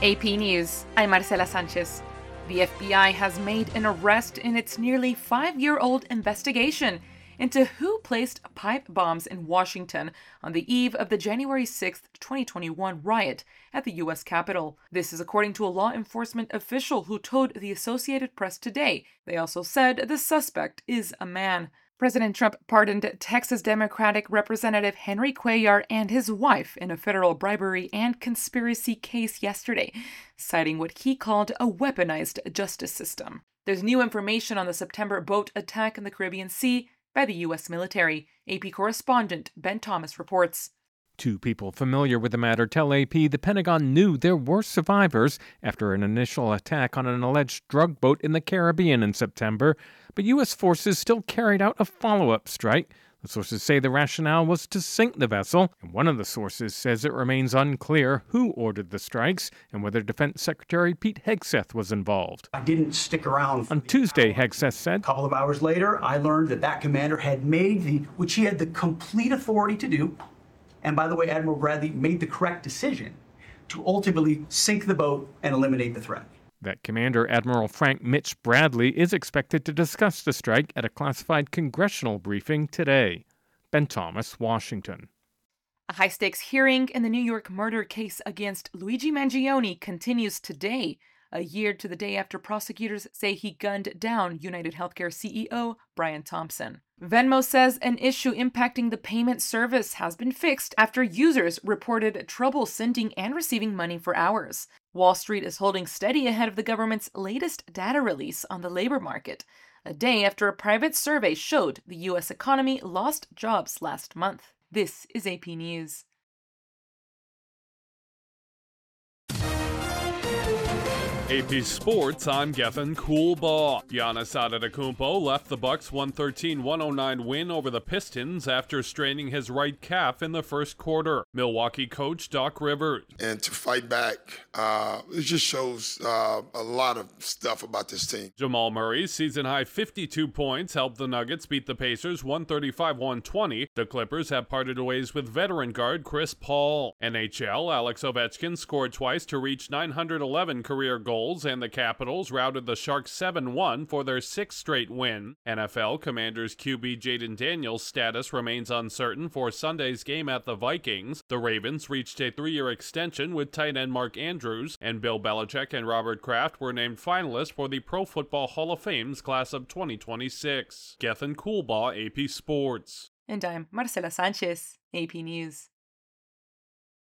AP News, I'm Marcela Sanchez. The FBI has made an arrest in its nearly 5-year-old investigation into who placed pipe bombs in Washington on the eve of the January 6, 2021 riot at the U.S. Capitol. This is according to a law enforcement official who told the Associated Press today. They also said the suspect is a man. President Trump pardoned Texas Democratic Representative Henry Cuellar and his wife in a federal bribery and conspiracy case yesterday, citing what he called a weaponized justice system. There's new information on the September boat attack in the Caribbean Sea by the U.S. military. AP correspondent Ben Thomas reports. Two people familiar with the matter tell AP the Pentagon knew there were survivors after an initial attack on an alleged drug boat in the Caribbean in September, but U.S. forces still carried out a follow-up strike. The sources say the rationale was to sink the vessel, and one of the sources says it remains unclear who ordered the strikes and whether Defense Secretary Pete Hegseth was involved. I didn't stick around. On Tuesday, Hegseth said, a couple of hours later, I learned that commander had made which he had the complete authority to do. And by the way, Admiral Bradley made the correct decision to ultimately sink the boat and eliminate the threat. That Commander Admiral Frank Mitch Bradley is expected to discuss the strike at a classified congressional briefing today. Ben Thomas, Washington. A high-stakes hearing in the New York murder case against Luigi Mangione continues today, a year to the day after prosecutors say he gunned down United Healthcare CEO Brian Thompson. Venmo says an issue impacting the payment service has been fixed after users reported trouble sending and receiving money for hours. Wall Street is holding steady ahead of the government's latest data release on the labor market, a day after a private survey showed the U.S. economy lost jobs last month. This is AP News. AP Sports, I'm Gethin Coolbaugh. Giannis Antetokounmpo left the Bucks' 113-109 win over the Pistons after straining his right calf in the first quarter. Milwaukee coach Doc Rivers. And to fight back, it just shows a lot of stuff about this team. Jamal Murray's season-high 52 points helped the Nuggets beat the Pacers 135-120. The Clippers have parted ways with veteran guard Chris Paul. NHL, Alex Ovechkin scored twice to reach 911 career goals, and the Capitals routed the Sharks 7-1 for their 6th straight win. NFL Commanders QB Jaden Daniels' status remains uncertain for Sunday's game at the Vikings. The Ravens reached a 3-year extension with tight end Mark Andrews, and Bill Belichick and Robert Kraft were named finalists for the Pro Football Hall of Fame's class of 2026. Gethin Coolbaugh, AP Sports. And I'm Marcela Sanchez, AP News.